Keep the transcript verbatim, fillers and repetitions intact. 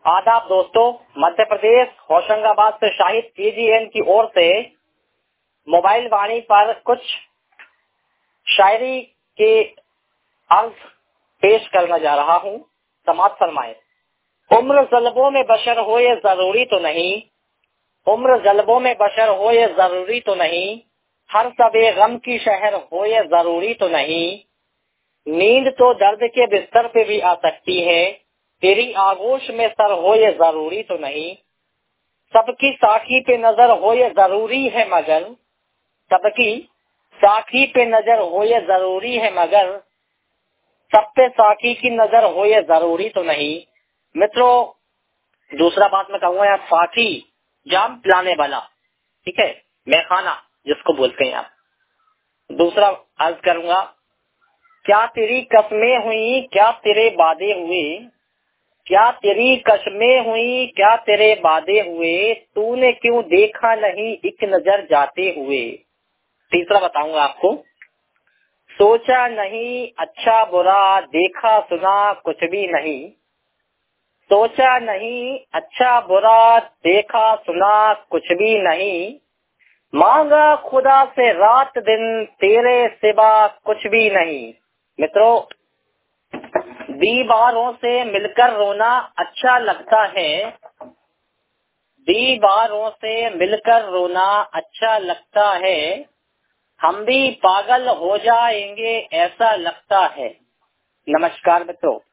आदाब दोस्तों, मध्य प्रदेश होशंगाबाद से शाहिद केजीएन की ओर से मोबाइल वाणी पर कुछ शायरी के अर्ज पेश करने जा रहा हूँ। समाज फरमाए। उम्र जल्बों में बशर हो ये जरूरी तो नहीं, उम्र जल्बों में बशर हो ये जरूरी तो नहीं, हर सबे गम की शहर हो ये जरूरी तो नहीं। नींद तो दर्द के बिस्तर पे भी आ सकती है, तेरी आगोश में सर हो ये जरूरी तो नहीं। सबकी साखी पे नजर हो ये जरूरी है मगर, सबकी साखी पे नजर हो ये जरूरी है मगर, सब पे साखी की नजर हो ये जरूरी तो नहीं। मित्रों, दूसरा बात मैं कहूँगा यार, साखी जाम पिलाने वाला, ठीक है, मैं खाना जिसको बोलते हैं आप। दूसरा अर्ज करूंगा, क्या तेरी कसमें हुई, क्या तेरे वादे हुए, क्या तेरी कसमें हुई, क्या तेरे वादे हुए, तूने क्यों देखा नहीं एक नजर जाते हुए। तीसरा बताऊंगा आपको, सोचा नहीं अच्छा बुरा, देखा सुना कुछ भी नहीं, सोचा नहीं अच्छा बुरा, देखा सुना कुछ भी नहीं, मांगा खुदा से रात दिन, तेरे सिवा कुछ भी नहीं। मित्रों, दीवारों से मिलकर रोना अच्छा लगता है, दीवारों से मिलकर रोना अच्छा लगता है, हम भी पागल हो जाएंगे ऐसा लगता है। नमस्कार मित्रों।